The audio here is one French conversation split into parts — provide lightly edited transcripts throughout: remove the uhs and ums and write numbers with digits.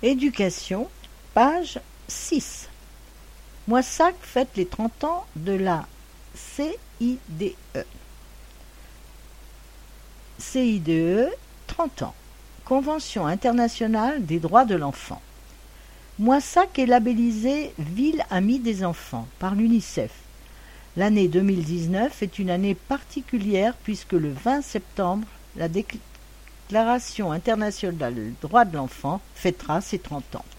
Éducation, page 6. Moissac fête les 30 ans de la CIDE. CIDE, 30 ans. Convention internationale des droits de l'enfant. Moissac est labellisée Ville amie des enfants par l'UNICEF. L'année 2019 est une année particulière puisque le 20 septembre, la Déclaration internationale des droits de l'enfant fêtera ses 30 ans.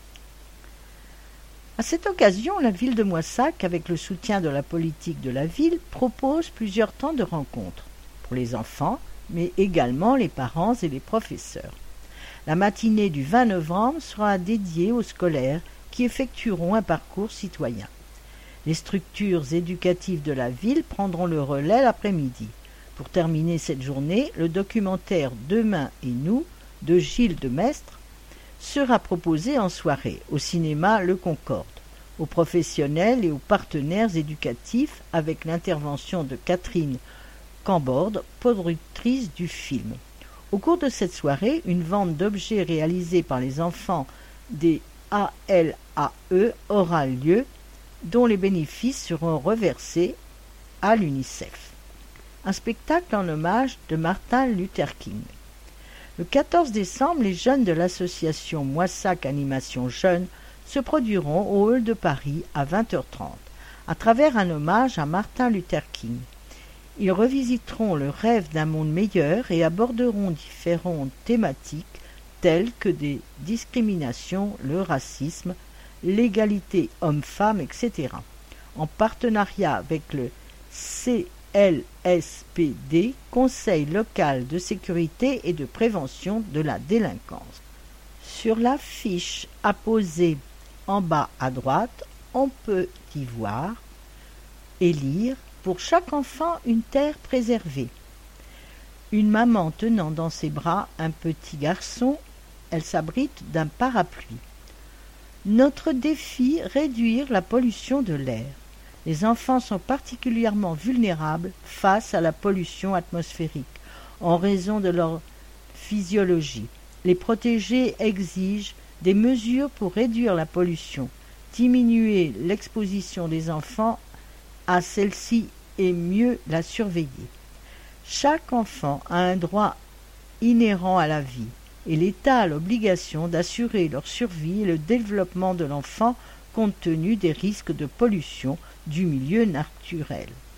À cette occasion, la ville de Moissac, avec le soutien de la politique de la ville, propose plusieurs temps de rencontres pour les enfants, mais également les parents et les professeurs. La matinée du 20 novembre sera dédiée aux scolaires qui effectueront un parcours citoyen. Les structures éducatives de la ville prendront le relais l'après-midi. Pour terminer cette journée, le documentaire Demain et nous de Gilles Demestre sera proposé en soirée au cinéma Le Concorde, aux professionnels et aux partenaires éducatifs avec l'intervention de Catherine Camborde, productrice du film. Au cours de cette soirée, une vente d'objets réalisés par les enfants des ALAE aura lieu, dont les bénéfices seront reversés à l'UNICEF. Un spectacle en hommage de Martin Luther King. Le 14 décembre, les jeunes de l'association Moissac Animation Jeunes se produiront au Hall de Paris à 20h30, à travers un hommage à Martin Luther King. Ils revisiteront le rêve d'un monde meilleur et aborderont différentes thématiques telles que des discriminations, le racisme, l'égalité homme-femme, etc. En partenariat avec le CLSPD, Conseil local de sécurité et de prévention de la délinquance. Sur l'affiche apposée en bas à droite, on peut y voir et lire « Pour chaque enfant, une terre préservée ». Une maman tenant dans ses bras un petit garçon, elle s'abrite d'un parapluie. Notre défi, réduire la pollution de l'air. Les enfants sont particulièrement vulnérables face à la pollution atmosphérique en raison de leur physiologie. Les protéger exige des mesures pour réduire la pollution, diminuer l'exposition des enfants à celle-ci et mieux la surveiller. Chaque enfant a un droit inhérent à la vie et l'État a l'obligation d'assurer leur survie et le développement de l'enfant compte tenu des risques de pollution du milieu naturel.